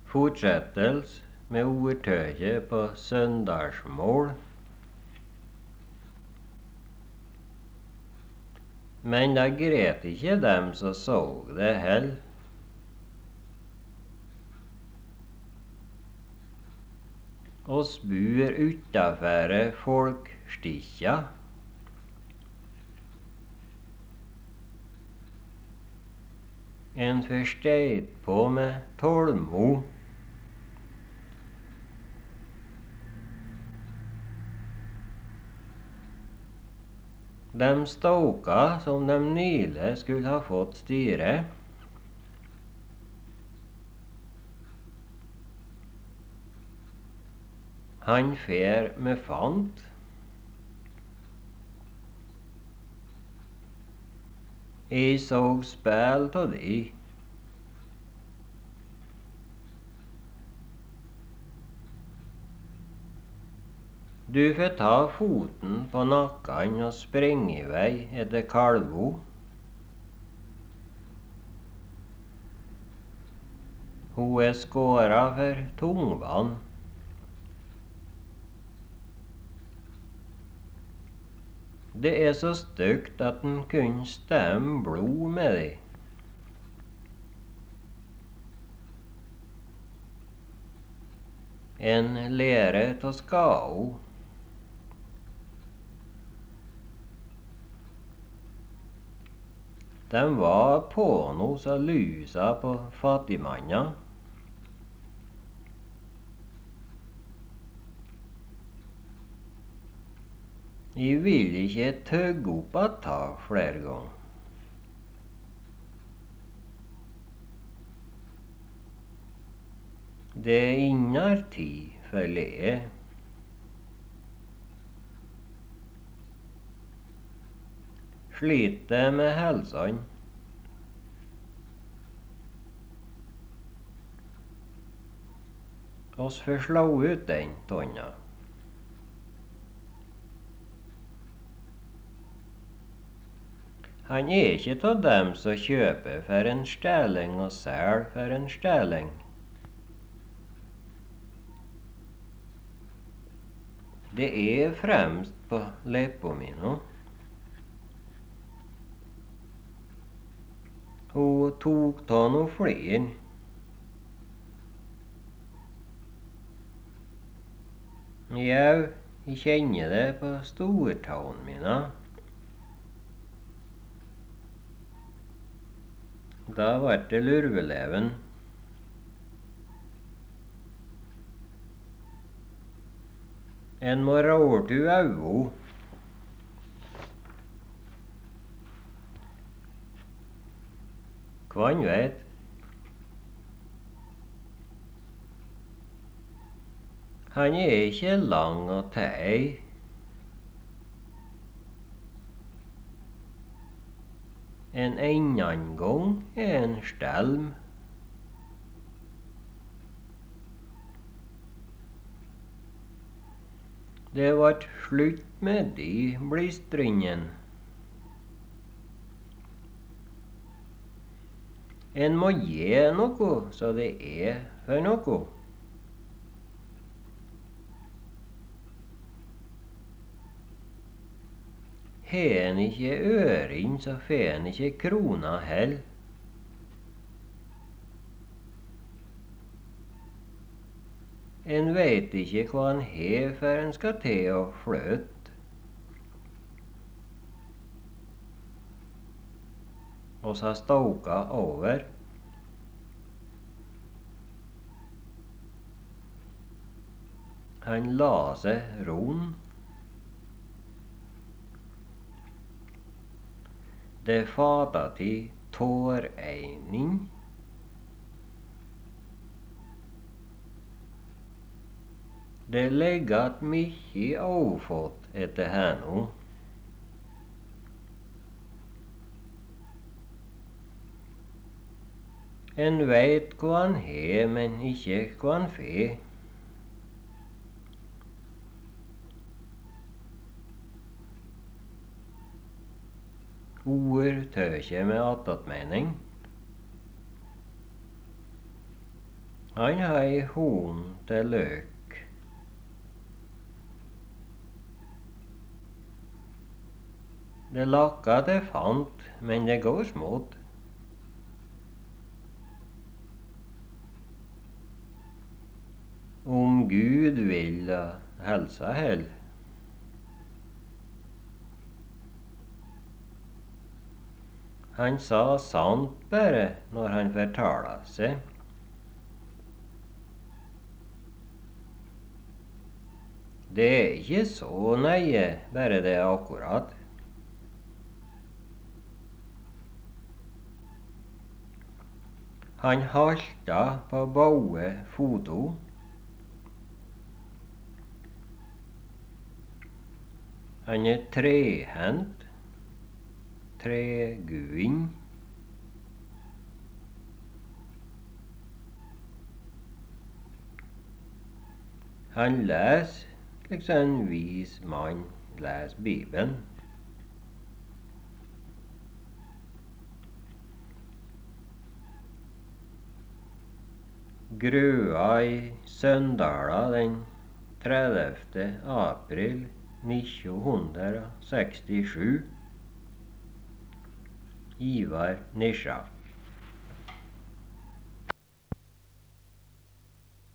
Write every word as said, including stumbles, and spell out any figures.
Fortsettelse med ordtøyet på søndagsmål. Men da gret ikke dem som så det hell. Oss bur utafor folkstikka. En forsteit på med tålmod. De stoka som de nylig skulle ha fått styre. Han fer med fant. Jeg så spel av de. Du får ta foten på nakken og springe i vei etter kalvo. Hun er skåra for tungvann. Det er så stygt at en kunne stemme blod med de. En lære av skao. De var på noe så lusa på fattigmanna. Jeg vil ikke tøgge opp atta flere ganger. Det er innar tid for le. Sliter med helsan. Oss får slå ut den tonna. Han er ikke av dem som kjøper for en stæling og selger for en stæling. Det er fremst på leppa mi nå. Hun tok ta noe flir. Jau, jeg kjenner det på stortåene mine. Da ble det lurveleven. En må rårtu augo. Kvann vet. Han er ikke lang og tei. En annan gang er en stelm. Det vart slutt med de blistringen. En må gi noe så det er for noe. Har en ikke øring, så får en ikke krona hell. En veit ikke hva en har før en skal til å flytte. Oss har stoka over. Han la seg rund. Det fata til tåreining. Det leggat mykje avfått etter henne. En veit hva han har, men ikke hva han får. Ord tør ikke med attåtmening. Han har ei horn til løk. Det lakka det fant, men det går smått. Om Gud vil, helsa hell. Han sa sant bare når han fortala seg. Det er ikke så nøye, bare det er akkurat. Han halta på begge føtta. Han er trehendt, treguing. Han les liksom en vis mann les Bibelen. Grøa i Søndala den tredivte april nittenhundrasekstisju. Ivar Nisja.